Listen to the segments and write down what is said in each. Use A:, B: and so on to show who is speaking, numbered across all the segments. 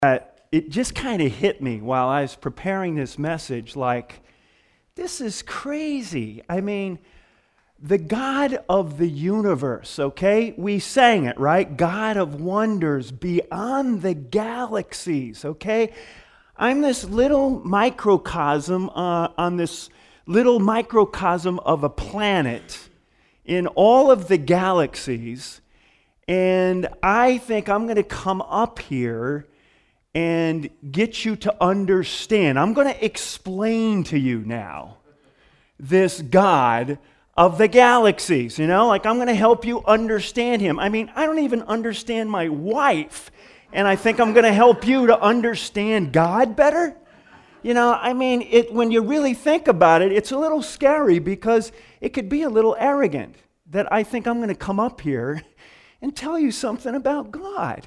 A: It just kind of hit me while I was preparing this message, like, this is crazy. I mean, the God of the universe, okay? We sang it, right? God of wonders beyond the galaxies, okay? I'm this little microcosm on this little microcosm of a planet in all of the galaxies, and I think I'm going to come up here and get you to understand. I'm going to explain to you now this God of the galaxies, like I'm going to help you understand him. I mean, I don't even understand my wife, and I think I'm going to help you to understand God better. When you really think about it, it's a little scary because it could be a little arrogant that I think I'm going to come up here and tell you something about God.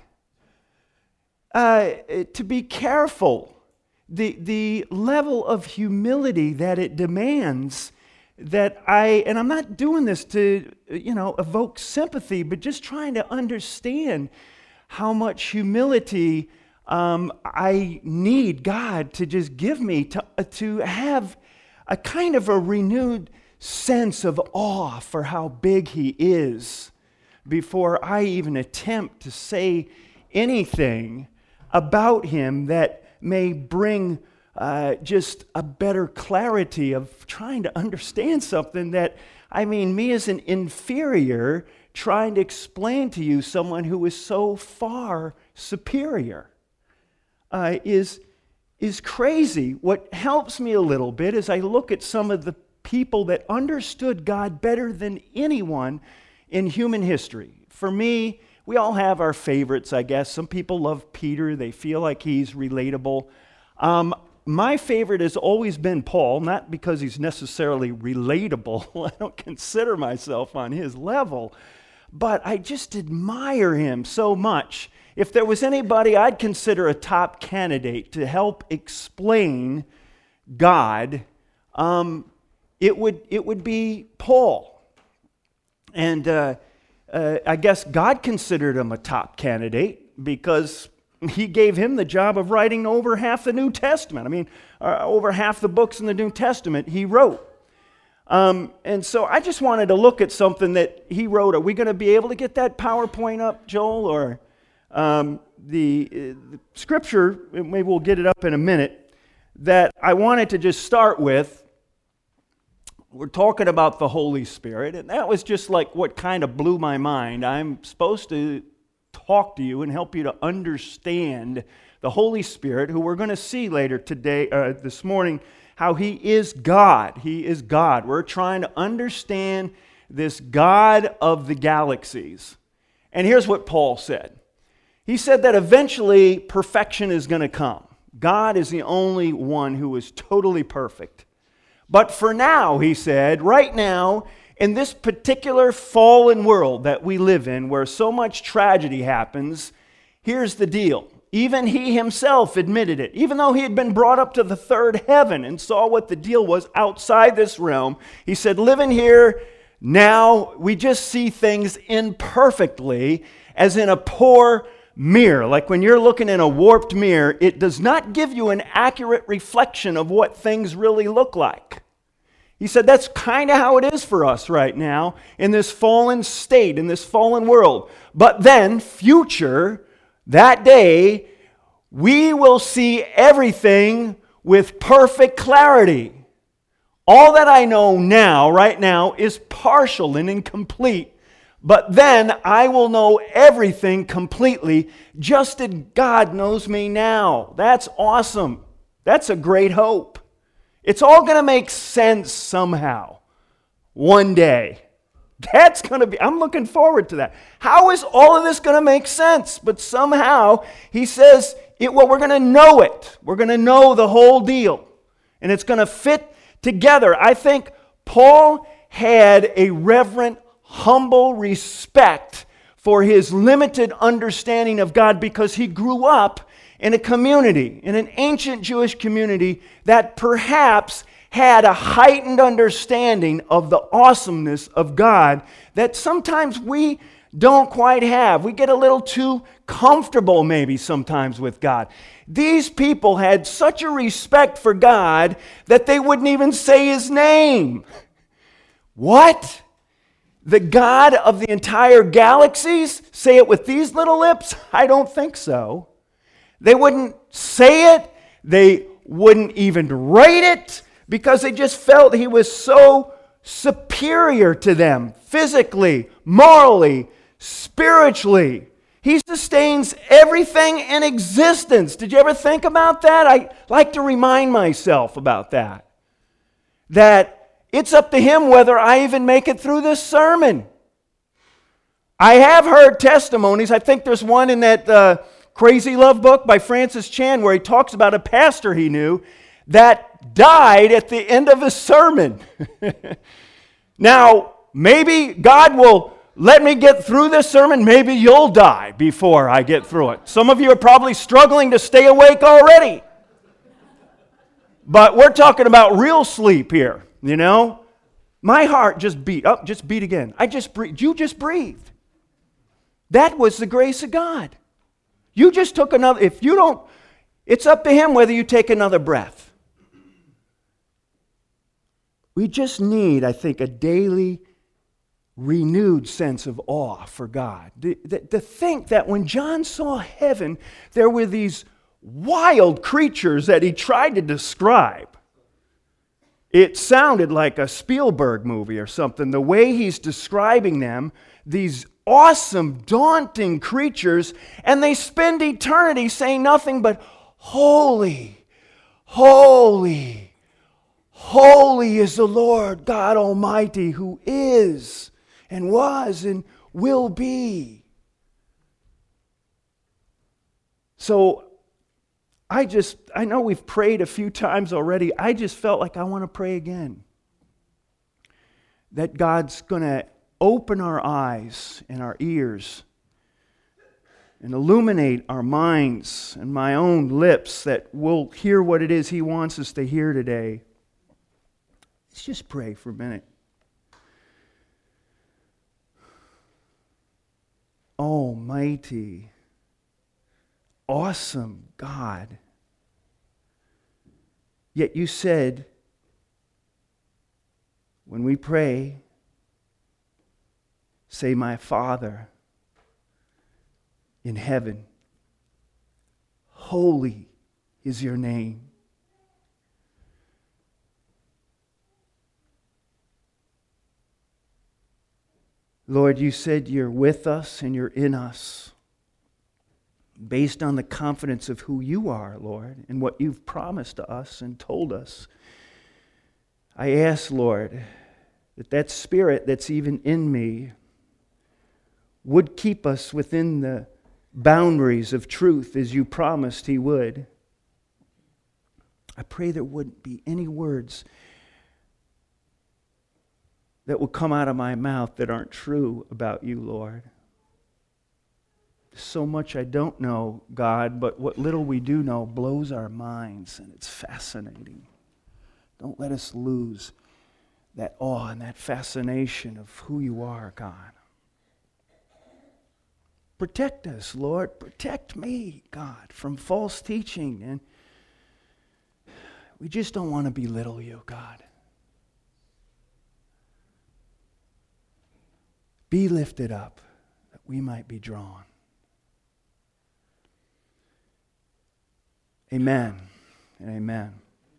A: To be careful, the level of humility that it demands, and I'm not doing this to, evoke sympathy, but just trying to understand how much humility I need God to just give me to have a kind of a renewed sense of awe for how big he is before I even attempt to say anything about him that may bring just a better clarity of trying to understand something that, me as an inferior trying to explain to you someone who is so far superior is crazy. What helps me a little bit is I look at some of the people that understood God better than anyone in human history. For me, we all have our favorites, I guess. Some people love Peter. They feel like he's relatable. My favorite has always been Paul, not because he's necessarily relatable. I don't consider myself on his level, but I just admire him so much. If there was anybody I'd consider a top candidate to help explain God, it would be Paul. And I guess God considered him a top candidate because he gave him the job of writing over half the New Testament. Over half the books in the New Testament he wrote. And so I just wanted to look at something that he wrote. Are we going to be able to get that PowerPoint up, Joel? Or the scripture, maybe we'll get it up in a minute, that I wanted to just start with. We're talking about the Holy Spirit, and that was just like what kind of blew my mind. I'm supposed to talk to you and help you to understand the Holy Spirit, who we're going to see later today, this morning, how he is God. He is God. We're trying to understand this God of the galaxies. And here's what Paul said. He said that eventually perfection is going to come. God is the only one who is totally perfect. But for now, he said, right now, in this particular fallen world that we live in, where so much tragedy happens, here's the deal. Even he himself admitted it. Even though he had been brought up to the third heaven and saw what the deal was outside this realm, he said, living here now, we just see things imperfectly, as in a poor mirror. Like when you're looking in a warped mirror, it does not give you an accurate reflection of what things really look like. He said that's kind of how it is for us right now in this fallen state, in this fallen world. But then, future, that day, we will see everything with perfect clarity. All that I know now, right now, is partial and incomplete. But then I will know everything completely, just as God knows me now. That's awesome. That's a great hope. It's all going to make sense somehow, one day. That's going to be, I'm looking forward to that. How is all of this going to make sense? But somehow, he says, we're going to know it. We're going to know the whole deal. And it's going to fit together. I think Paul had a reverent, humble respect for his limited understanding of God because he grew up in a community, in an ancient Jewish community that perhaps had a heightened understanding of the awesomeness of God that sometimes we don't quite have. We get a little too comfortable maybe sometimes with God. These people had such a respect for God that they wouldn't even say His name. What? The God of the entire galaxies? Say it with these little lips? I don't think so. They wouldn't say it. They wouldn't even write it because they just felt He was so superior to them physically, morally, spiritually. He sustains everything in existence. Did you ever think about that? I like to remind myself about that. That it's up to Him whether I even make it through this sermon. I have heard testimonies. I think there's one in that Crazy Love book by Francis Chan where he talks about a pastor he knew that died at the end of his sermon. Now, maybe God will let me get through this sermon. Maybe you'll die before I get through it. Some of you are probably struggling to stay awake already. But we're talking about real sleep here, you know. My heart just beat. Oh, just beat again. I just breathed. You just breathed. That was the grace of God. You just took another. If you don't, it's up to Him whether you take another breath. We just need, I think, a daily renewed sense of awe for God. To think that when John saw heaven, there were these wild creatures that he tried to describe. It sounded like a Spielberg movie or something. The way he's describing them, these awesome, daunting creatures, and they spend eternity saying nothing but, holy, holy, holy is the Lord God Almighty who is and was and will be. So I know we've prayed a few times already. I just felt like I want to pray again. That God's going to open our eyes and our ears and illuminate our minds and my own lips that we'll hear what it is He wants us to hear today. Let's just pray for a minute. Almighty, awesome God. Yet you said, when we pray, say, my Father in heaven, holy is your name. Lord, you said you're with us and you're in us based on the confidence of who you are, Lord, and what you've promised to us and told us. I ask, Lord, that Spirit that's even in me would keep us within the boundaries of truth as you promised He would. I pray there wouldn't be any words that will come out of my mouth that aren't true about you, Lord. So much I don't know, God, but what little we do know blows our minds, and it's fascinating. Don't let us lose that awe and that fascination of who you are, God. Protect us, Lord. Protect me, God, from false teaching. And we just don't want to belittle you, God. Be lifted up that we might be drawn. Amen and amen.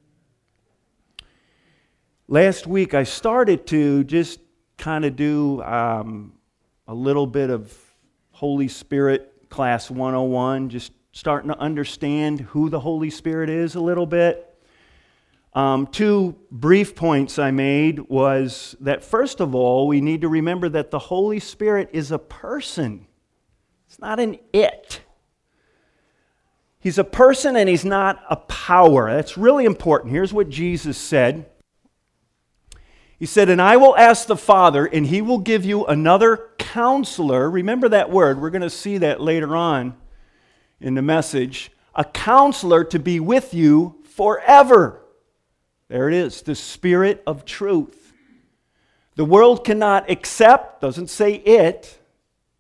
A: Last week I started to just kind of do a little bit of Holy Spirit Class 101, just starting to understand who the Holy Spirit is a little bit. Two brief points I made was that, first of all, we need to remember that the Holy Spirit is a person. It's not an it. He's a person and He's not a power. That's really important. Here's what Jesus said. He said, and I will ask the Father, and He will give you another counselor. Remember that word. We're going to see that later on in the message. A counselor to be with you forever. There it is, the Spirit of truth. The world cannot accept, doesn't say it,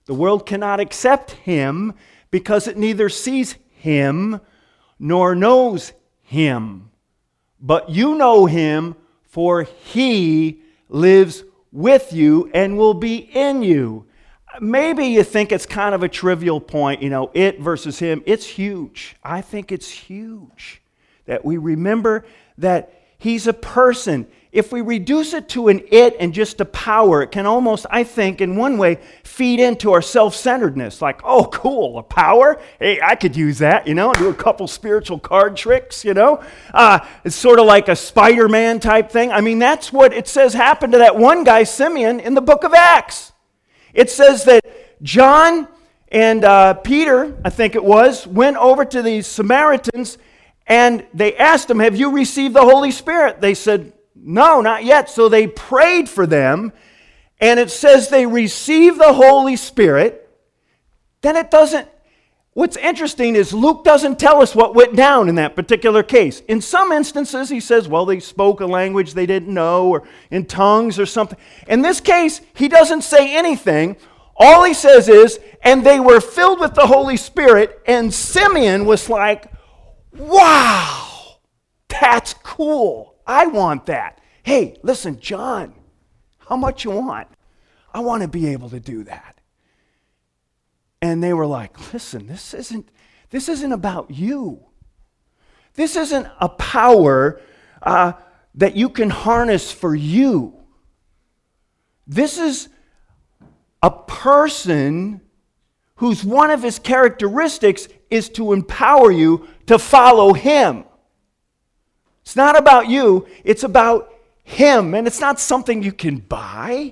A: The world cannot accept him because it neither sees him nor knows him. But you know him, for he lives with you and will be in you. Maybe you think it's kind of a trivial point, it versus him. It's huge. I think it's huge that we remember that he's a person. If we reduce it to an it and just a power, it can almost, I think, in one way, feed into our self-centeredness. Like, oh, cool, a power? Hey, I could use that, do a couple spiritual card tricks, It's sort of like a Spider-Man type thing. I mean, that's what it says happened to that one guy, Simeon, in the book of Acts. It says that John and Peter, I think it was, went over to these Samaritans and they asked them, have you received the Holy Spirit? They said, no, not yet. So they prayed for them, and it says they received the Holy Spirit. Then it doesn't, what's interesting is Luke doesn't tell us what went down in that particular case. In some instances, he says, well, they spoke a language they didn't know, or in tongues or something. In this case, he doesn't say anything. All he says is, and they were filled with the Holy Spirit, and Simeon was like, wow, that's cool. I want that. Hey, listen, John, how much you want? I want to be able to do that. And they were like, listen, this isn't about you. This isn't a power that you can harness for you. This is a person whose one of his characteristics is to empower you to follow him. It's not about you, it's about him. And it's not something you can buy.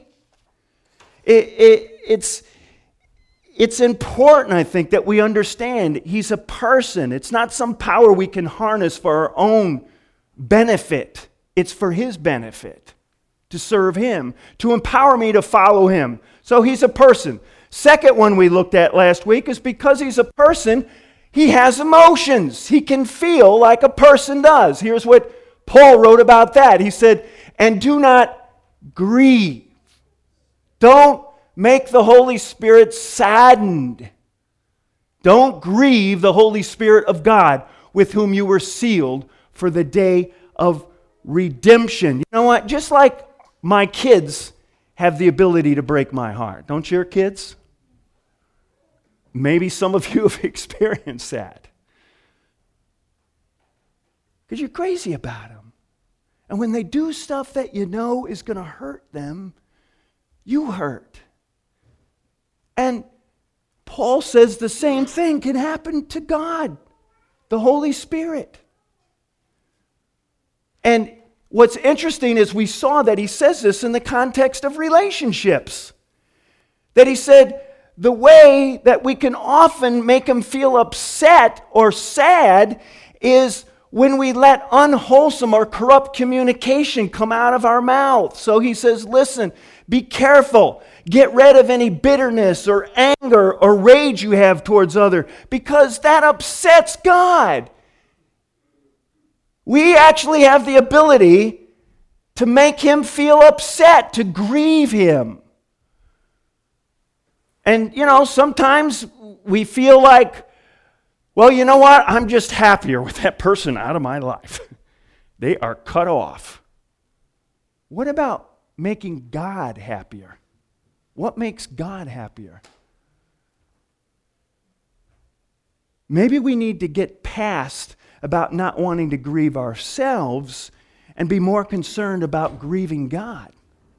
A: It's important, I think, that we understand he's a person. It's not some power we can harness for our own benefit. It's for his benefit, to serve him, to empower me to follow him. So he's a person. Second one we looked at last week is because he's a person, he has emotions. He can feel like a person does. Here's what Paul wrote about that. He said, and do not grieve. Don't make the Holy Spirit saddened. Don't grieve the Holy Spirit of God, with whom you were sealed for the day of redemption. You know what? Just like my kids have the ability to break my heart. Don't your kids? Maybe some of you have experienced that. Because you're crazy about them. And when they do stuff that you know is going to hurt them, you hurt. And Paul says the same thing can happen to God, the Holy Spirit. And what's interesting is we saw that he says this in the context of relationships. That he said, the way that we can often make him feel upset or sad is when we let unwholesome or corrupt communication come out of our mouth. So he says, listen, be careful. Get rid of any bitterness or anger or rage you have towards others, because that upsets God. We actually have the ability to make him feel upset, to grieve him. And, sometimes we feel like, well, you know what? I'm just happier with that person out of my life. They are cut off. What about making God happier? What makes God happier? Maybe we need to get past about not wanting to grieve ourselves and be more concerned about grieving God.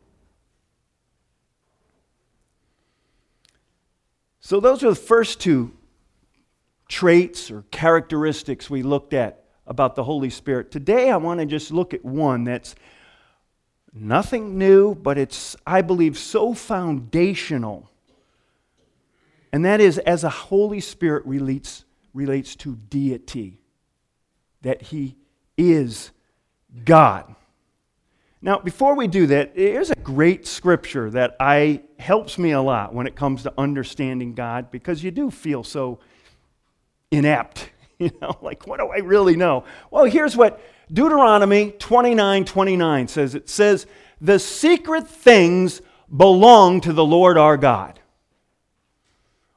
A: So those are the first two traits or characteristics we looked at about the Holy Spirit. Today I want to just look at one that's nothing new, but it's, I believe, so foundational. And that is, as a Holy Spirit relates to deity, that he is God. Now, before we do that, here's a great scripture that helps me a lot when it comes to understanding God, because you do feel so inept, like, what do I really know? Well, here's what Deuteronomy 29:29 says. It says, the secret things belong to the Lord our God.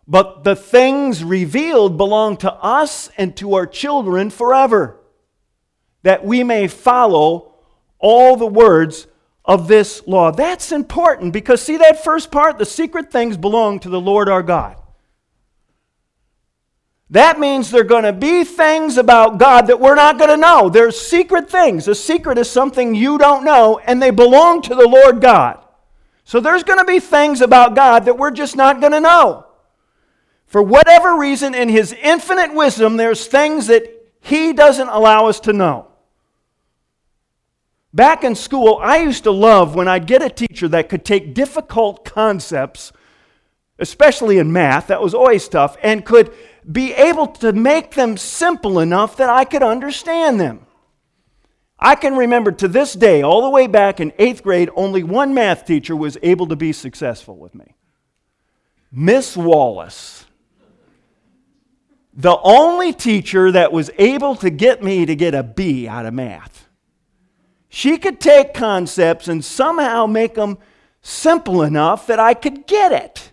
A: but the things revealed belong to us and to our children forever, that we may follow all the words of this law. That's important because, see that first part? The secret things belong to the Lord our God. That means there are going to be things about God that we're not going to know. There's secret things. A secret is something you don't know, and they belong to the Lord God. So there's going to be things about God that we're just not going to know. For whatever reason, in His infinite wisdom, there's things that He doesn't allow us to know. Back in school, I used to love when I'd get a teacher that could take difficult concepts, especially in math, that was always tough, and could be able to make them simple enough that I could understand them. I can remember to this day, all the way back in 8th grade, only one math teacher was able to be successful with me. Miss Wallace. The only teacher that was able to get me to get a B out of math. She could take concepts and somehow make them simple enough that I could get it.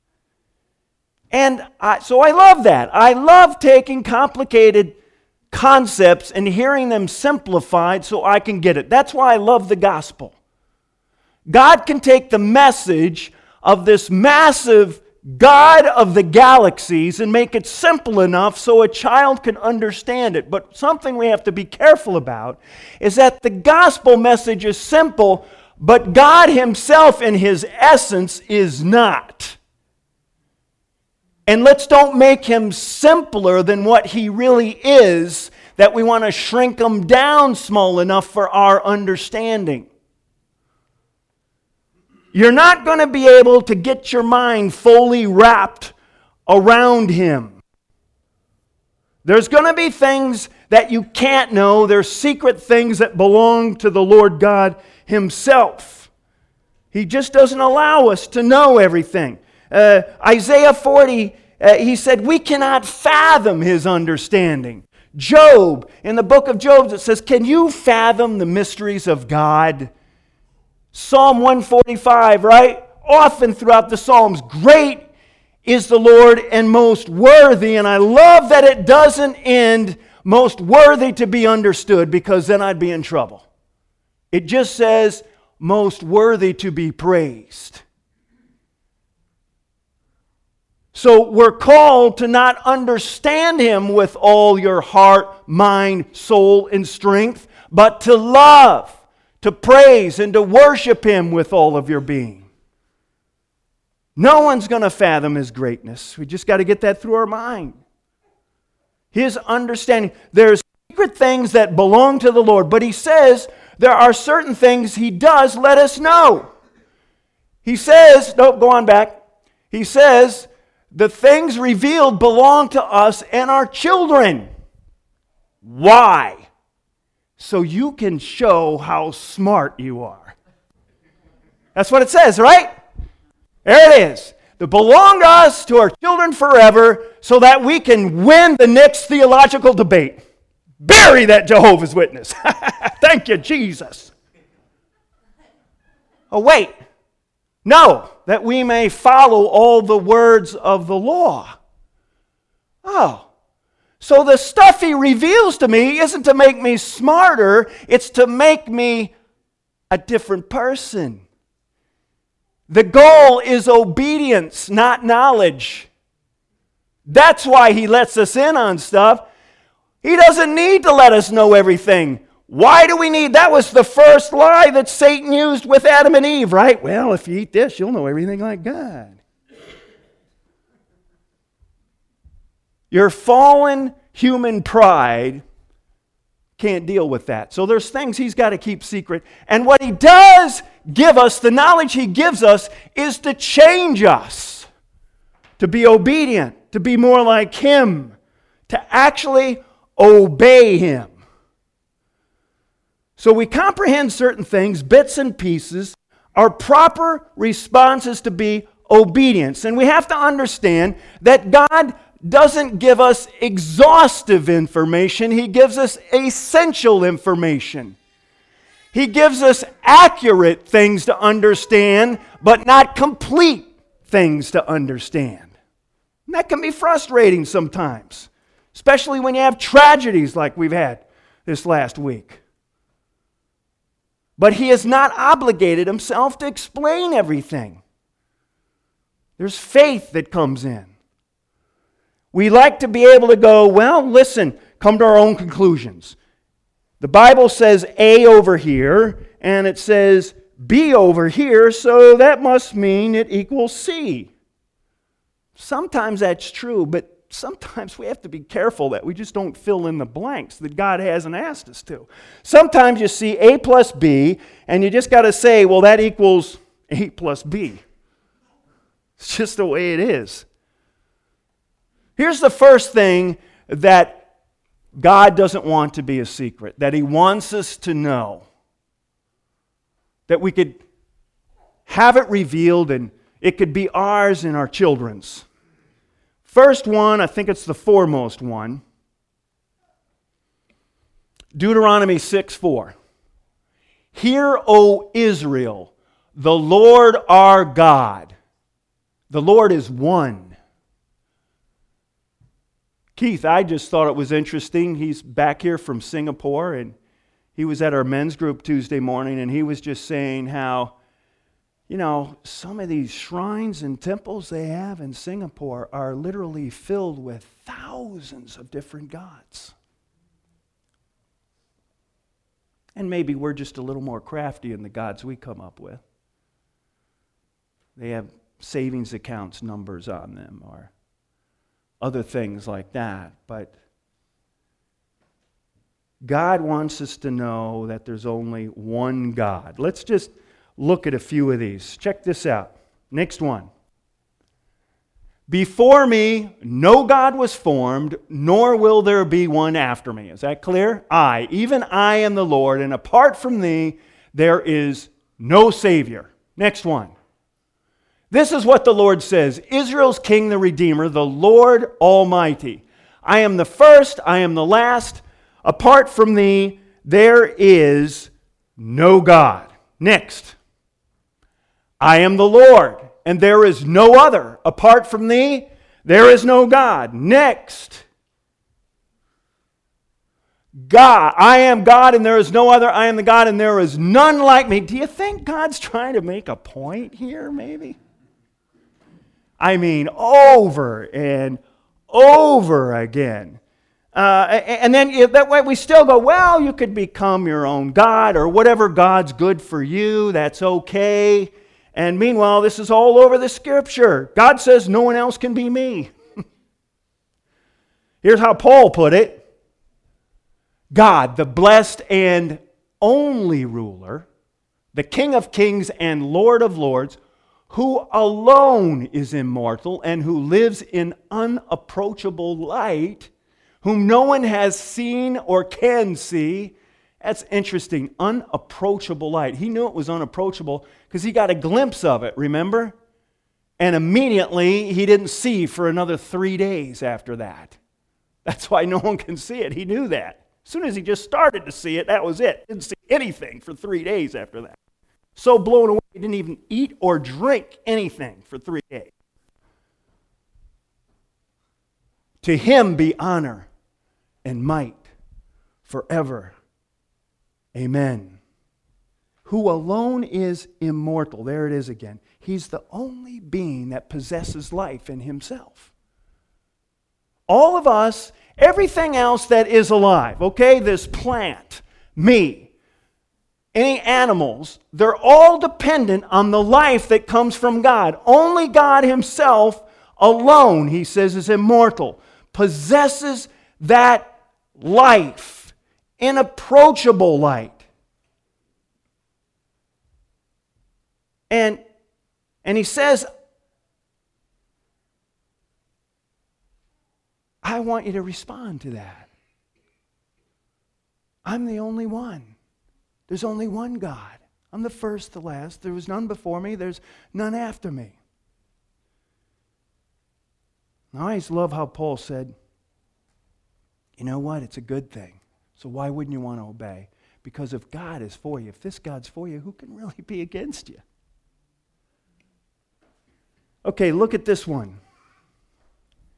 A: And so I love that. I love taking complicated concepts and hearing them simplified so I can get it. That's why I love the gospel. God can take the message of this massive God of the galaxies and make it simple enough so a child can understand it. But something we have to be careful about is that the gospel message is simple, but God Himself in His essence is not. And let's don't make Him simpler than what He really is, that we want to shrink Him down small enough for our understanding. You're not going to be able to get your mind fully wrapped around Him. There's going to be things that you can't know. There's secret things that belong to the Lord God Himself. He just doesn't allow us to know everything. Isaiah 40, he said, we cannot fathom His understanding. Job, in the book of Job, it says, can you fathom the mysteries of God? Psalm 145, right? Often throughout the Psalms, great is the Lord and most worthy. And I love that it doesn't end most worthy to be understood, because then I'd be in trouble. It just says most worthy to be praised. So we're called to not understand Him with all your heart, mind, soul, and strength, but to love, to praise, and to worship Him with all of your being. No one's going to fathom His greatness. We just got to get that through our mind. His understanding. There's secret things that belong to the Lord, but He says there are certain things He does let us know. He says, no, go on back. He says, the things revealed belong to us and our children. Why? So you can show how smart you are. That's what it says, right? There it is. They belong to us, to our children forever, so that we can win the next theological debate. Bury that Jehovah's Witness. Thank you, Jesus. Oh, wait. No, that we may follow all the words of the law. Oh. So the stuff He reveals to me isn't to make me smarter, it's to make me a different person. The goal is obedience, not knowledge. That's why He lets us in on stuff. He doesn't need to let us know everything. Why do we need? That was the first lie that Satan used with Adam and Eve, right? Well, if you eat this, you'll know everything like God. Your fallen human pride can't deal with that. So there's things He's got to keep secret. And what He does give us, the knowledge He gives us, is to change us, to be obedient, to be more like Him, to actually obey Him. So we comprehend certain things, bits and pieces. Our proper response is to be obedience. And we have to understand that God doesn't give us exhaustive information. He gives us essential information. He gives us accurate things to understand, but not complete things to understand. And that can be frustrating sometimes, especially when you have tragedies like we've had this last week. But He has not obligated Himself to explain everything. There's faith that comes in. We like to be able to go, well, listen, come to our own conclusions. The Bible says A over here, and it says B over here, so that must mean it equals C. Sometimes that's true, but sometimes we have to be careful that we just don't fill in the blanks that God hasn't asked us to. Sometimes you see A plus B, and you just got to say, well, that equals A plus B. It's just the way it is. Here's the first thing that God doesn't want to be a secret, that He wants us to know. That we could have it revealed and it could be ours and our children's. First one, I think it's the foremost one. Deuteronomy 6:4. Hear, O Israel, the Lord our God. The Lord is one. Keith, I just thought it was interesting. He's back here from Singapore, and he was at our men's group Tuesday morning, and he was just saying how, you know, some of these shrines and temples they have in Singapore are literally filled with thousands of different gods. And maybe we're just a little more crafty in the gods we come up with. They have savings accounts numbers on them or other things like that. But God wants us to know that there's only one God. Let's just look at a few of these. Check this out. Next one. Before me, no God was formed, nor will there be one after me. Is that clear? I, even I am the Lord, and apart from thee, there is no Savior. Next one. This is what the Lord says, Israel's King, the Redeemer, the Lord Almighty. I am the first, I am the last. Apart from thee, there is no God. Next. I am the Lord, and there is no other. Apart from thee, there is no God. Next. God, I am God, and there is no other. I am the God, and there is none like me. Do you think God's trying to make a point here, maybe? I mean, over and over again. And then that way we still go, well, you could become your own God, or whatever God's good for you, that's okay. And meanwhile, this is all over the Scripture. God says no one else can be me. Here's how Paul put it. God, the blessed and only ruler, the King of kings and Lord of lords, who alone is immortal and who lives in unapproachable light, whom no one has seen or can see. That's interesting. Unapproachable light. He knew it was unapproachable because he got a glimpse of it, remember? And immediately he didn't see for another 3 days after that. That's why no one can see it. He knew that. As soon as he just started to see it, that was it. Didn't see anything for 3 days after that. So blown away, he didn't even eat or drink anything for 3 days. To him be honor and might forever. Amen. Who alone is immortal. There it is again. He's the only being that possesses life in himself. All of us, everything else that is alive, okay, this plant, me, any animals, they're all dependent on the life that comes from God. Only God himself alone, he says, is immortal, possesses that life, inapproachable light. And he says, I want you to respond to that. I'm the only one. There's only one God. I'm the first, the last. There was none before me. There's none after me. I always love how Paul said, you know what? It's a good thing. So why wouldn't you want to obey? Because if God is for you, if this God's for you, who can really be against you? Okay, look at this one.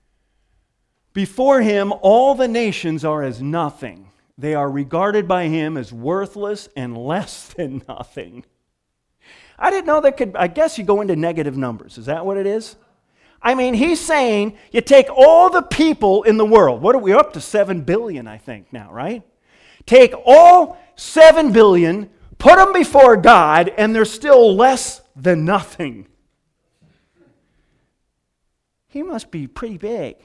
A: Before him, all the nations are as nothing. They are regarded by him as worthless and less than nothing. I didn't know that could, I guess you go into negative numbers. Is that what it is? I mean, he's saying you take all the people in the world. What are we up to? 7 billion, I think, now, right? Take all 7 billion, put them before God, and they're still less than nothing. He must be pretty big.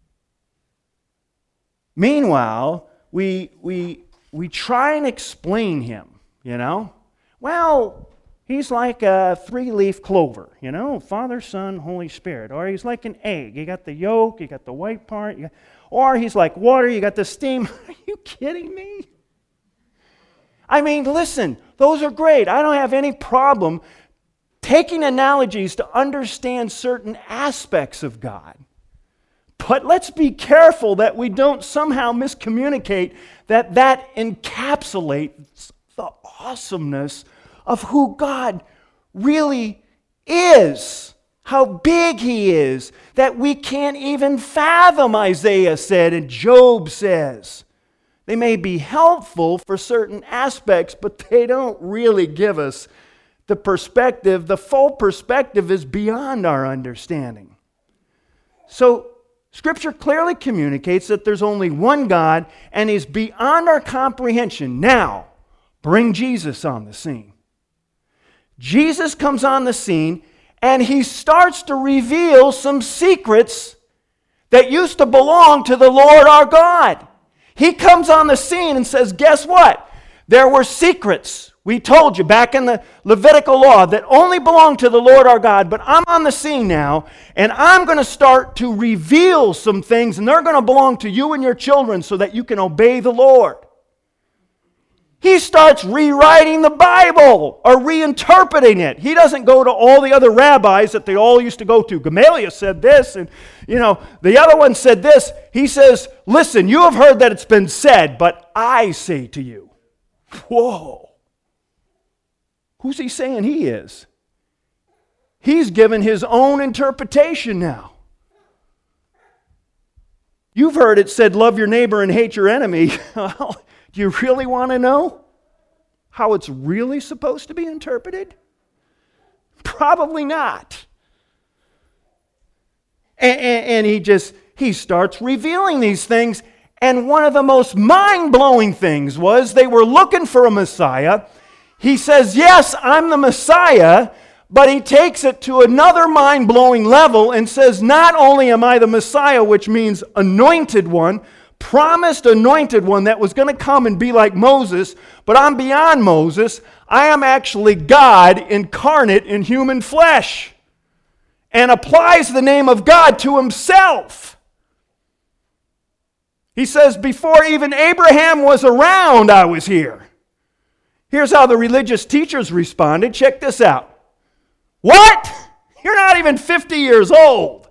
A: Meanwhile, we try and explain him, you know? Well, he's like a 3-leaf clover, you know? Father, Son, Holy Spirit. Or he's like an egg. You got the yolk, you got the white part. Or he's like water, you got the steam. Are you kidding me? I mean, listen, those are great. I don't have any problem taking analogies to understand certain aspects of God. But let's be careful that we don't somehow miscommunicate that encapsulates the awesomeness of who God really is, how big he is, that we can't even fathom, Isaiah said and Job says. They may be helpful for certain aspects, but they don't really give us the perspective. The full perspective is beyond our understanding. So, Scripture clearly communicates that there's only one God and is beyond our comprehension. Now, bring Jesus on the scene. Jesus comes on the scene and he starts to reveal some secrets that used to belong to the Lord our God. He comes on the scene and says, guess what? There were secrets. We told you back in the Levitical law that only belonged to the Lord our God, but I'm on the scene now, and I'm going to start to reveal some things, and they're going to belong to you and your children so that you can obey the Lord. He starts rewriting the Bible or reinterpreting it. He doesn't go to all the other rabbis that they all used to go to. Gamaliel said this, and the other one said this. He says, listen, you have heard that it's been said, but I say to you. Whoa. Who's he saying he is? He's given his own interpretation now. You've heard it said, love your neighbor and hate your enemy. Well, do you really want to know how it's really supposed to be interpreted? Probably not. And he starts revealing these things. And one of the most mind-blowing things was they were looking for a Messiah. He says, yes, I'm the Messiah, but he takes it to another mind-blowing level and says, not only am I the Messiah, which means anointed one, promised anointed one that was going to come and be like Moses, but I'm beyond Moses. I am actually God incarnate in human flesh, and applies the name of God to himself. He says, before even Abraham was around, I was here. Here's how the religious teachers responded. Check this out. What? You're not even 50 years old.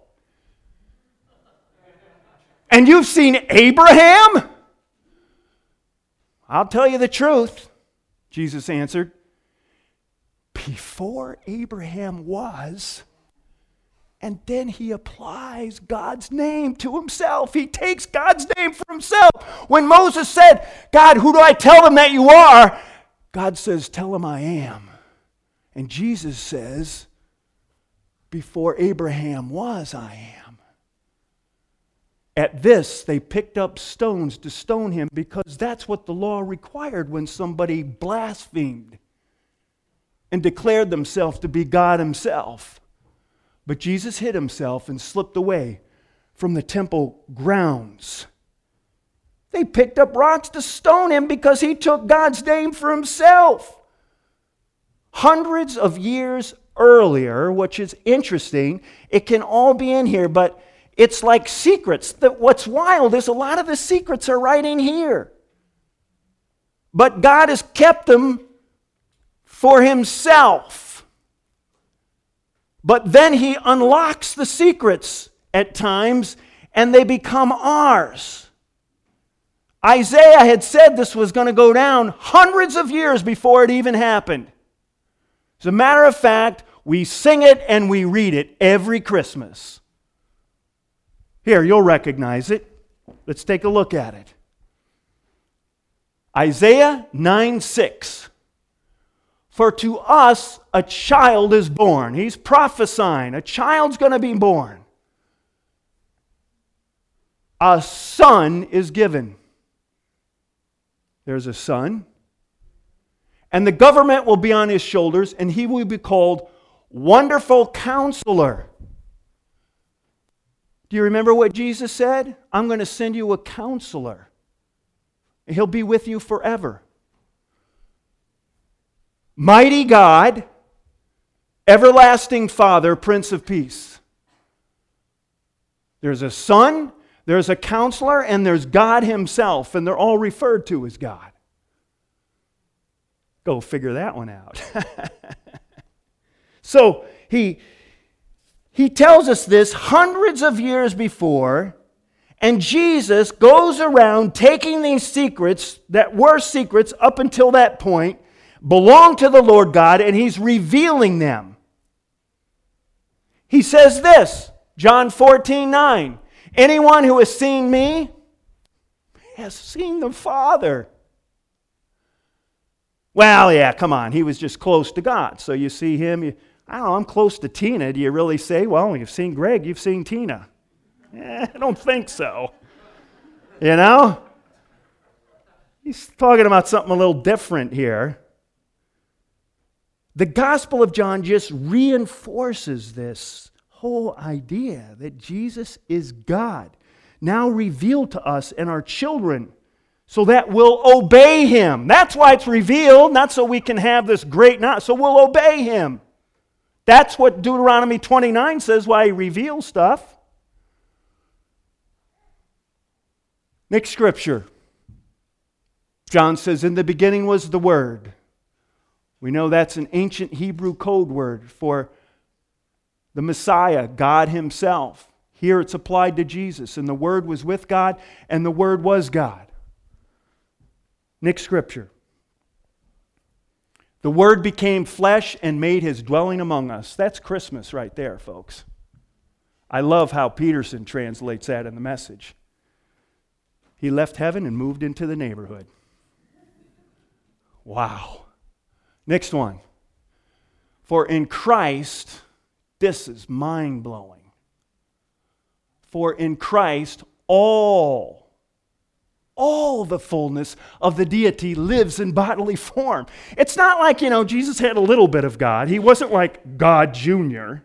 A: And you've seen Abraham? I'll tell you the truth, Jesus answered. Before Abraham was, and then he applies God's name to himself. He takes God's name for himself. When Moses said, God, who do I tell them that you are? God says, tell him I am. And Jesus says, before Abraham was, I am. At this, they picked up stones to stone him because that's what the law required when somebody blasphemed and declared themselves to be God himself. But Jesus hid himself and slipped away from the temple grounds. They picked up rocks to stone him because he took God's name for himself. Hundreds of years earlier, which is interesting, it can all be in here, but it's like secrets. What's wild is a lot of the secrets are right in here. But God has kept them for himself. But then he unlocks the secrets at times, and they become ours. Isaiah had said this was going to go down hundreds of years before it even happened. As a matter of fact, we sing it and we read it every Christmas. Here, you'll recognize it. Let's take a look at it. Isaiah 9:6. For to us a child is born. He's prophesying. A child's going to be born. A son is given. There's a son. And the government will be on his shoulders, and he will be called Wonderful Counselor. Do you remember what Jesus said? I'm going to send you a counselor. He'll be with you forever. Mighty God, Everlasting Father, Prince of Peace. There's a Son, there's a counselor, and there's God Himself, and they're all referred to as God. Go figure that one out. So, he tells us this hundreds of years before, and Jesus goes around taking these secrets that were secrets up until that point, belong to the Lord God, and He's revealing them. He says this, John 14:9, anyone who has seen me has seen the Father. Well, yeah, come on, he was just close to God. So you see him, I don't know, I'm close to Tina. Do you really say, well, you've seen Greg, you've seen Tina? I don't think so. You know? He's talking about something a little different here. The Gospel of John just reinforces this whole idea that Jesus is God, now revealed to us and our children, so that we'll obey Him. That's why it's revealed, not so we can have this great knowledge, so we'll obey Him. That's what Deuteronomy 29 says, why He reveals stuff. Next scripture. John says, in the beginning was the Word. We know that's an ancient Hebrew code word for the Messiah, God Himself. Here it's applied to Jesus. And the Word was with God, and the Word was God. Next scripture. The Word became flesh and made His dwelling among us. That's Christmas right there, folks. I love how Peterson translates that in the Message. He left heaven and moved into the neighborhood. Wow. Next one. For in Christ, this is mind-blowing. For in Christ, all the fullness of the deity lives in bodily form. It's not like, Jesus had a little bit of God. He wasn't like God Jr.,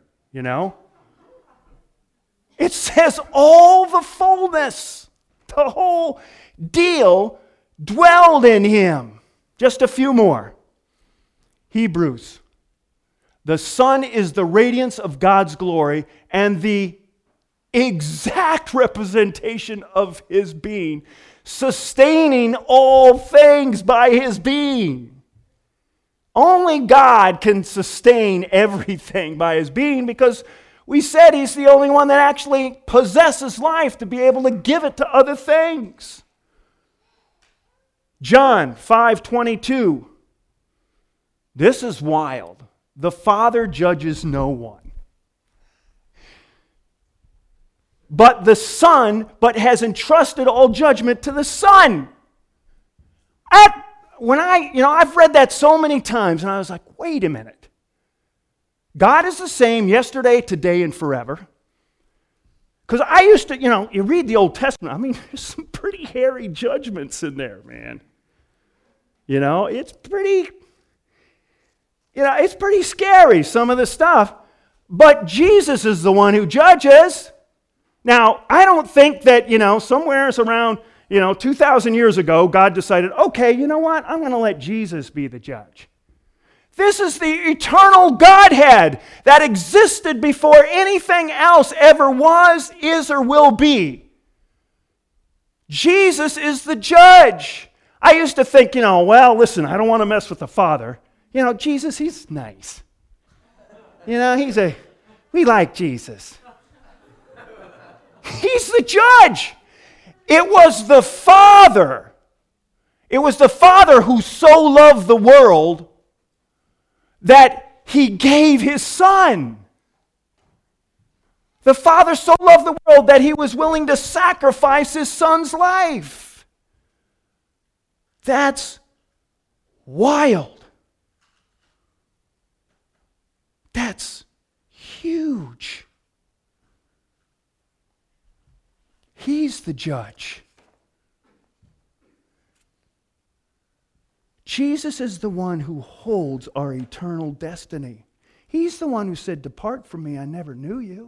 A: It says all the fullness, the whole deal dwelled in Him. Just a few more. Hebrews. The Son is the radiance of God's glory and the exact representation of His being, sustaining all things by His being. Only God can sustain everything by His being, because we said He's the only one that actually possesses life to be able to give it to other things. John 5:22. This is wild. The Father judges no one, but the Son, has entrusted all judgment to the Son. I've read that so many times, and I was like, wait a minute. God is the same yesterday, today, and forever. Because I used to, you read the Old Testament, there's some pretty hairy judgments in there, man. It's pretty... it's pretty scary, some of the stuff. But Jesus is the one who judges. Now, I don't think that, somewhere around, 2,000 years ago, God decided, okay, you know what? I'm going to let Jesus be the judge. This is the eternal Godhead that existed before anything else ever was, is, or will be. Jesus is the judge. I used to think, well, listen, I don't want to mess with the Father. Jesus, He's nice. We like Jesus. He's the judge. It was the Father. It was the Father who so loved the world that He gave His Son. The Father so loved the world that He was willing to sacrifice His Son's life. That's wild. That's huge. He's the judge. Jesus is the one who holds our eternal destiny. He's the one who said, "Depart from me, I never knew you."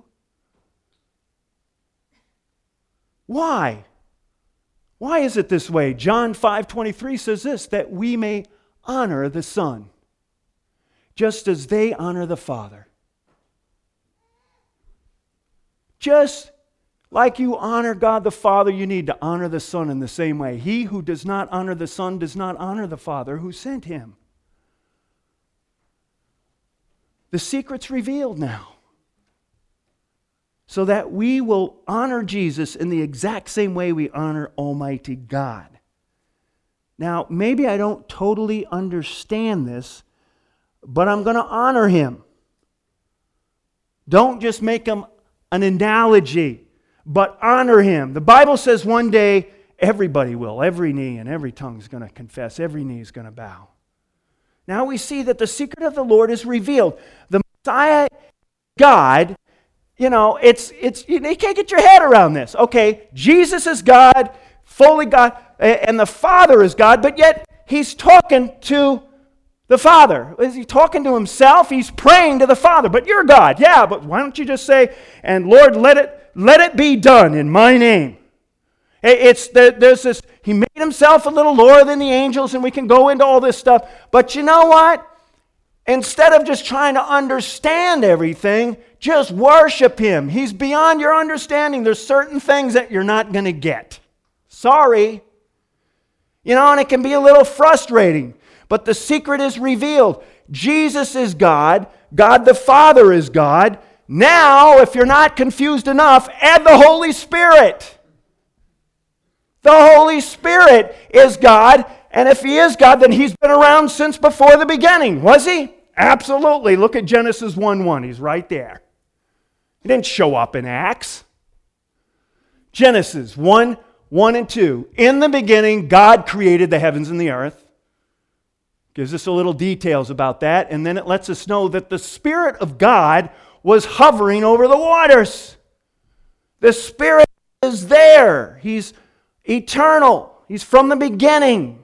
A: Why? Why is it this way? John 5:23 says this, that we may honor the Son, just as they honor the Father. Just like you honor God the Father, you need to honor the Son in the same way. He who does not honor the Son does not honor the Father who sent Him. The secret's revealed now, so that we will honor Jesus in the exact same way we honor Almighty God. Now, maybe I don't totally understand this, but I'm going to honor Him. Don't just make Him an analogy, but honor Him. The Bible says one day everybody will. Every knee and every tongue is going to confess. Every knee is going to bow. Now we see that the secret of the Lord is revealed. The Messiah, God, you can't get your head around this. Okay, Jesus is God, fully God, and the Father is God, but yet He's talking to the Father. Is He talking to Himself? He's praying to the Father. But you're God. Yeah, but why don't you just say, "And Lord, let it be done in my name." There's this, He made Himself a little lower than the angels, and we can go into all this stuff. But you know what? Instead of just trying to understand everything, just worship Him. He's beyond your understanding. There's certain things that you're not going to get. Sorry. And it can be a little frustrating. But the secret is revealed. Jesus is God. God the Father is God. Now, if you're not confused enough, add the Holy Spirit. The Holy Spirit is God, and if He is God, then He's been around since before the beginning. Was He? Absolutely. Look at Genesis 1:1. He's right there. He didn't show up in Acts. Genesis 1:1 and 2. In the beginning, God created the heavens and the earth. Gives us a little details about that, and then it lets us know that the Spirit of God was hovering over the waters. The Spirit is there. He's eternal. He's from the beginning.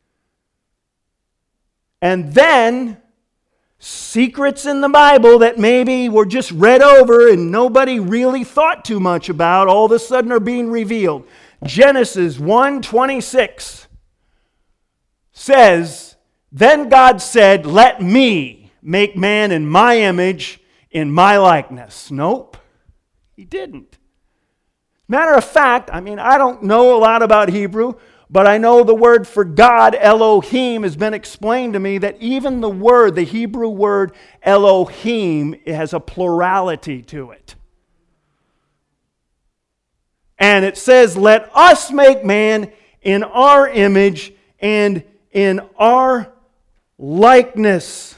A: And then, secrets in the Bible that maybe were just read over and nobody really thought too much about, all of a sudden are being revealed. Genesis 1:26 says, "Then God said, 'Let me make man in my image, in my likeness.'" Nope, He didn't. Matter of fact, I don't know a lot about Hebrew, but I know the word for God, Elohim, has been explained to me that even the Hebrew word Elohim, it has a plurality to it. And it says, "Let us make man in our image and in our likeness."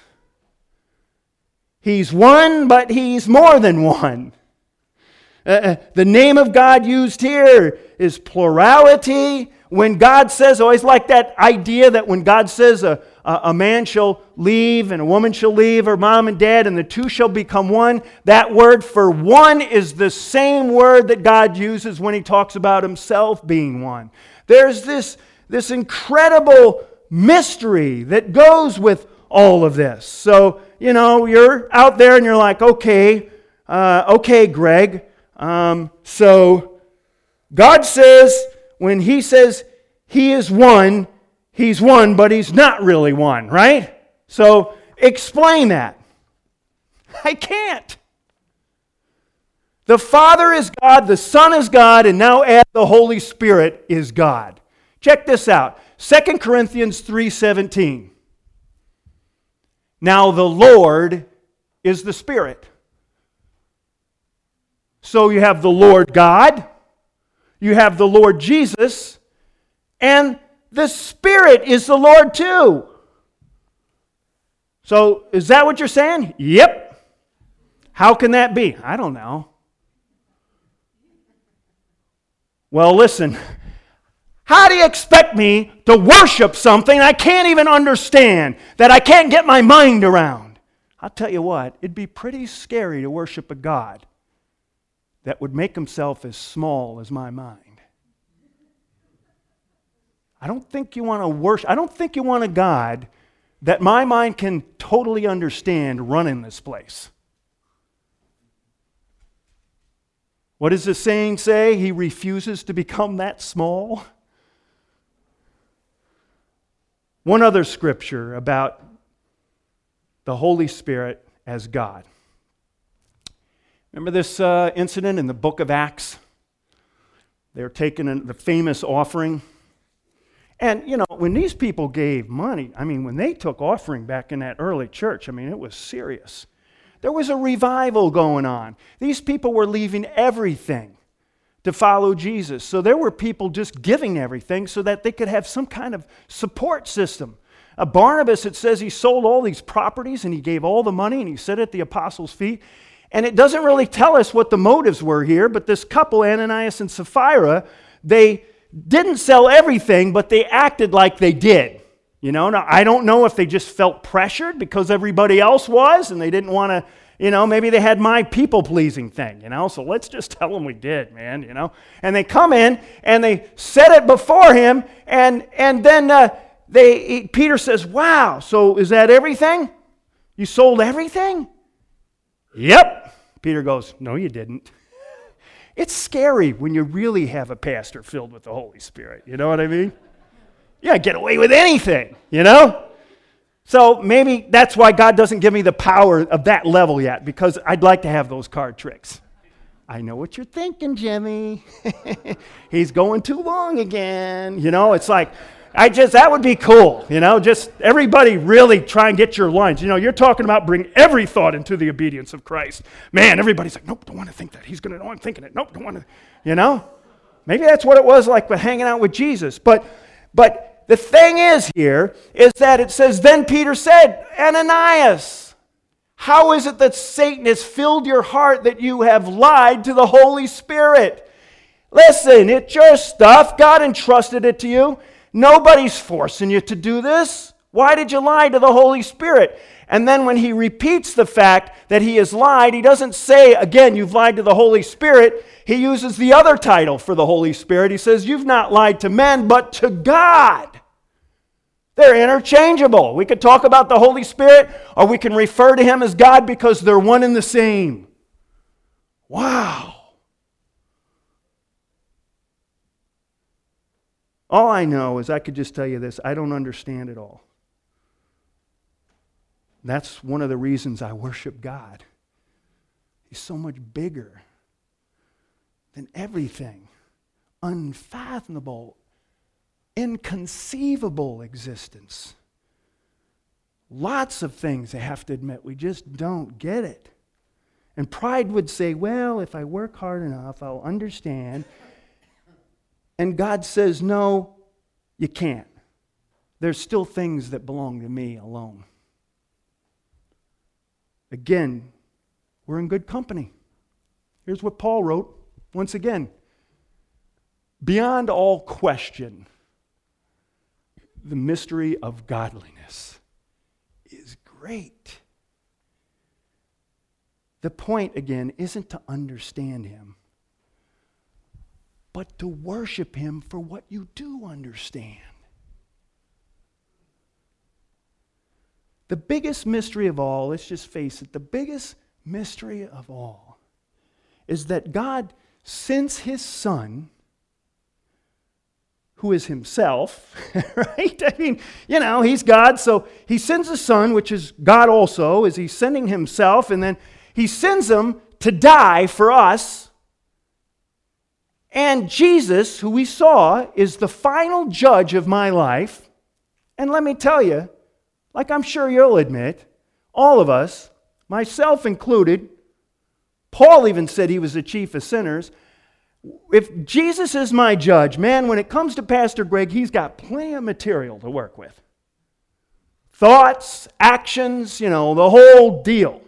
A: He's one, but He's more than one. The name of God used here is plurality. When God says, always like that idea that when God says a man shall leave and a woman shall leave her mom and dad and the two shall become one, that word for one is the same word that God uses when He talks about Himself being one. There's this incredible mystery that goes with all of this. So, you're out there and you're like, okay, Greg, so God says, when He says He is one, He's one, but He's not really one, right? So explain that. I can't. The Father is God, the Son is God, and now add the Holy Spirit is God. Check this out. 2 Corinthians 3:17. Now the Lord is the Spirit. So you have the Lord God, you have the Lord Jesus, and the Spirit is the Lord too. So is that what you're saying? Yep. How can that be? I don't know. Well, listen, how do you expect me to worship something I can't even understand, that I can't get my mind around? I'll tell you what, it'd be pretty scary to worship a God that would make himself as small as my mind. I don't think you want a God that my mind can totally understand running this place. What does the saying say? He refuses to become that small. One other scripture about the Holy Spirit as God. Remember this incident in the book of Acts? They're taking the famous offering. And, when these people gave money, when they took offering back in that early church, it was serious. There was a revival going on. These people were leaving everything to follow Jesus. So there were people just giving everything so that they could have some kind of support system. Barnabas, it says he sold all these properties and he gave all the money and he set it at the apostles' feet. And it doesn't really tell us what the motives were here, but this couple, Ananias and Sapphira, they didn't sell everything, but they acted like they did. Now I don't know if they just felt pressured because everybody else was and they didn't want to, maybe they had my people-pleasing thing, so let's just tell them we did, man, And they come in and they set it before him and then Peter says, wow, so is that everything? You sold everything? Yep. Peter goes, no, you didn't. It's scary when you really have a pastor filled with the Holy Spirit. You know what I mean? Yeah, get away with anything, So maybe that's why God doesn't give me the power of that level yet, because I'd like to have those card tricks. I know what you're thinking, Jimmy. He's going too long again. It's like, that would be cool, just everybody really try and get your lines. You're talking about bring every thought into the obedience of Christ. Man, everybody's like, nope, don't want to think that. He's going to know I'm thinking it. Nope, don't want to, Maybe that's what it was like with hanging out with Jesus. But the thing is here is that it says, then Peter said, Ananias, how is it that Satan has filled your heart that you have lied to the Holy Spirit? Listen, it's your stuff. God entrusted it to you. Nobody's forcing you to do this. Why did you lie to the Holy Spirit? And then when he repeats the fact that he has lied, he doesn't say, again, you've lied to the Holy Spirit. He uses the other title for the Holy Spirit. He says, you've not lied to men, but to God. They're interchangeable. We could talk about the Holy Spirit, or we can refer to him as God because they're one and the same. Wow. All I know is I could just tell you this, I don't understand it all. That's one of the reasons I worship God. He's so much bigger than everything. Unfathomable, inconceivable existence. Lots of things, I have to admit, we just don't get it. And pride would say, well, if I work hard enough, I'll understand. And God says, no, you can't. There's still things that belong to me alone. Again, we're in good company. Here's what Paul wrote. Once again, beyond all question, the mystery of godliness is great. The point, again, isn't to understand him, but to worship him for what you do understand. The biggest mystery of all, let's just face it, the biggest mystery of all is that God sends his Son, who is himself, right? He's God, so he sends a Son, which is God also, is he's sending himself, and then he sends him to die for us. And Jesus, who we saw, is the final judge of my life. And let me tell you, like I'm sure you'll admit, all of us, myself included, Paul even said he was the chief of sinners. If Jesus is my judge, man, when it comes to Pastor Greg, he's got plenty of material to work with. Thoughts, actions, the whole deal.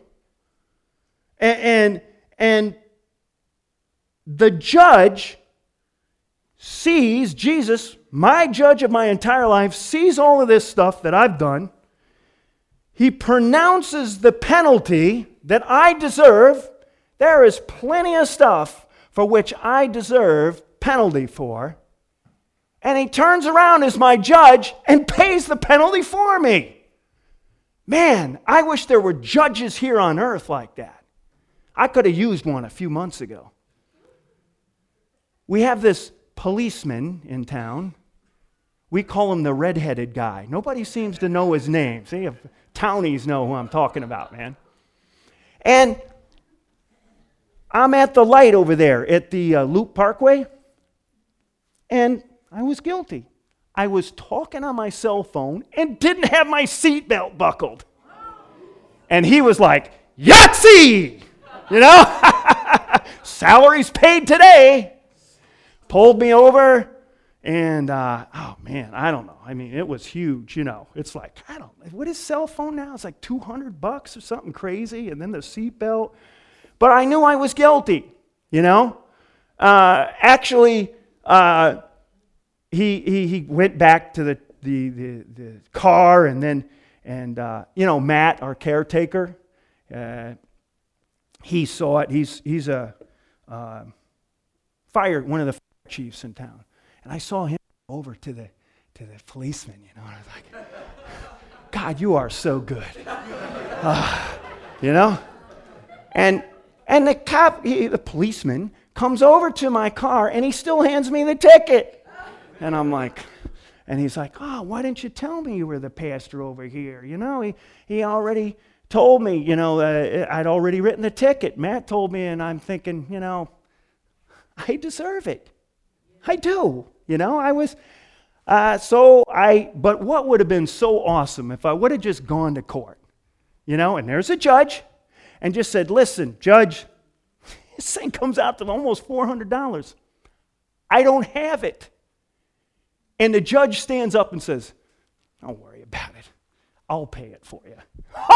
A: And the judge sees, Jesus, my judge of my entire life, sees all of this stuff that I've done. He pronounces the penalty that I deserve. There is plenty of stuff for which I deserve penalty for. And he turns around as my judge and pays the penalty for me. Man, I wish there were judges here on earth like that. I could have used one a few months ago. We have this policeman in town. We call him the red-headed guy. Nobody seems to know his name. See, if townies know who I'm talking about, man. And I'm at the light over there at the Loop Parkway, and I was guilty. I was talking on my cell phone and didn't have my seatbelt buckled. And he was like, Yahtzee! You know? Salary's paid today. Pulled me over, and oh man, I don't know. I mean, it was huge, you know. It's like, I don't know, what is cell phone now? It's like $200 or something crazy, and then the seatbelt. But I knew I was guilty, you know. He went back to the car, and then you know, Matt, our caretaker, he saw it. He's a one of the fire chiefs in town, and I saw him over to the policeman, you know. And I was like, God, you are so good, you know. And the cop, the policeman, comes over to my car, and he still hands me the ticket. And I'm like, and he's like, oh, why didn't you tell me you were the pastor over here? You know, he already told me, you know, I'd already written the ticket. Matt told me, and I'm thinking, you know, I deserve it. I do. You know, I was, but what would have been so awesome if I would have just gone to court, you know, and there's a judge, and just said, listen, judge, this thing comes out to almost $400. I don't have it. And the judge stands up and says, don't worry about it. I'll pay it for you.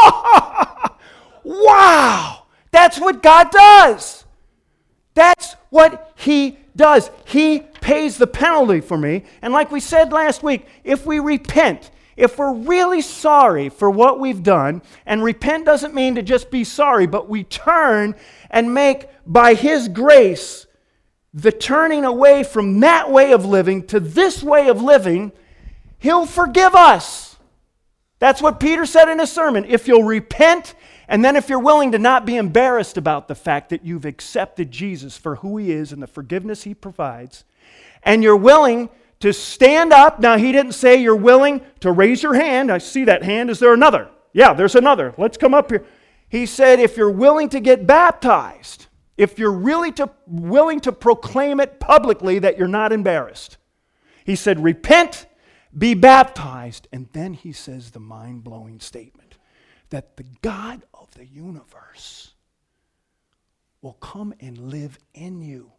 A: Wow! That's what God does. That's what He does. He pays the penalty for me. And like we said last week, if we repent, if we're really sorry for what we've done, and repent doesn't mean to just be sorry, but we turn and make, by His grace, the turning away from that way of living to this way of living, He'll forgive us. That's what Peter said in his sermon. If you'll repent, and then if you're willing to not be embarrassed about the fact that you've accepted Jesus for who He is and the forgiveness He provides, and you're willing to stand up. Now, he didn't say you're willing to raise your hand. I see that hand. Is there another? Yeah, there's another. Let's come up here. He said if you're willing to get baptized, if you're really willing to proclaim it publicly that you're not embarrassed. He said, repent, be baptized. And then he says the mind-blowing statement that the God of the universe will come and live in you.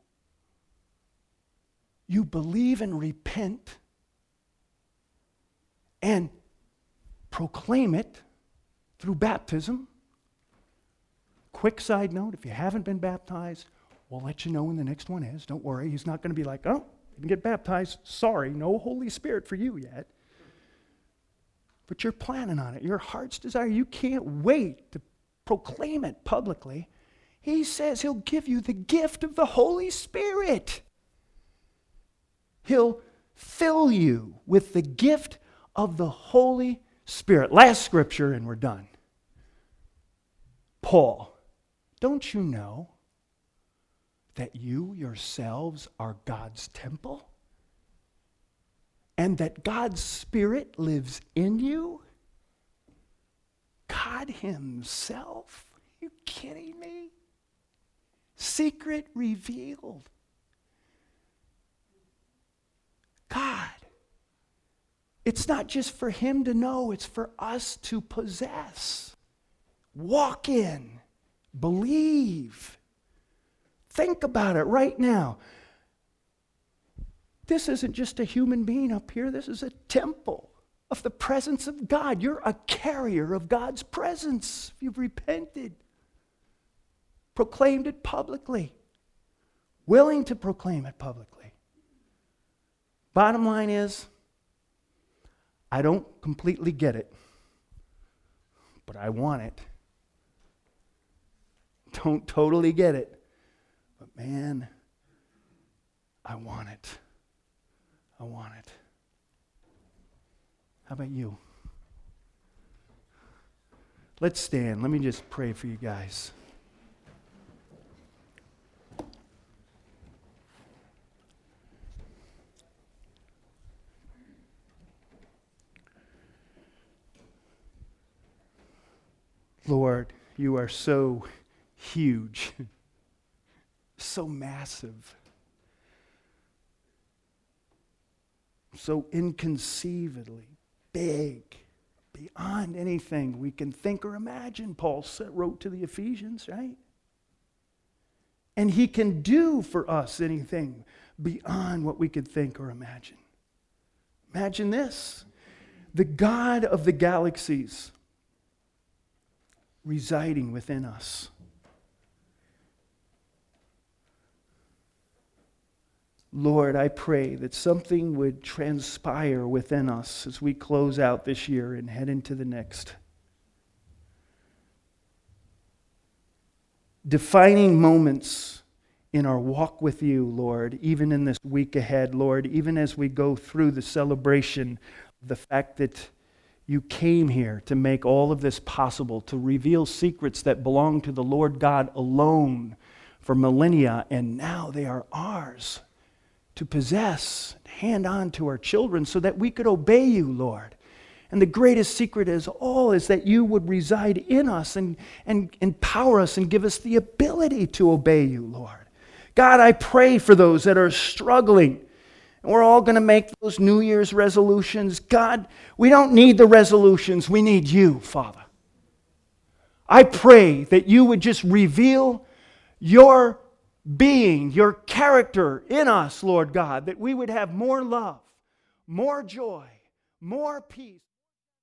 A: You believe and repent and proclaim it through baptism. Quick side note, if you haven't been baptized, we'll let you know when the next one is. Don't worry, he's not going to be like, oh, didn't get baptized. Sorry, no Holy Spirit for you yet. But you're planning on it. Your heart's desire. You can't wait to proclaim it publicly. He says He'll give you the gift of the Holy Spirit. He'll fill you with the gift of the Holy Spirit. Last scripture, and we're done. Paul, don't you know that you yourselves are God's temple? And that God's Spirit lives in you? God Himself? Are you kidding me? Secret revealed. God. It's not just for Him to know, it's for us to possess. Walk in. Believe. Think about it right now. This isn't just a human being up here. This is a temple of the presence of God. You're a carrier of God's presence. You've repented. Proclaimed it publicly. Willing to proclaim it publicly. Bottom line is, I don't completely get it, but I want it. Don't totally get it, but man, I want it. I want it. How about you? Let's stand. Let me just pray for you guys. Lord, you are so huge, so massive, so inconceivably big, beyond anything we can think or imagine, Paul wrote to the Ephesians, right? And he can do for us anything beyond what we could think or imagine. Imagine this, the God of the galaxies residing within us. Lord, I pray that something would transpire within us as we close out this year and head into the next. Defining moments in our walk with you, Lord, even in this week ahead, Lord, even as we go through the celebration of the fact that you came here to make all of this possible, to reveal secrets that belong to the Lord God alone for millennia, and now they are ours to possess, hand on to our children so that we could obey you, Lord. And the greatest secret is that you would reside in us and empower us and give us the ability to obey you, Lord. God, I pray for those that are struggling. And we're all going to make those New Year's resolutions. God, we don't need the resolutions. We need you, Father. I pray that you would just reveal your being, your character in us, Lord God, that we would have more love, more joy, more peace.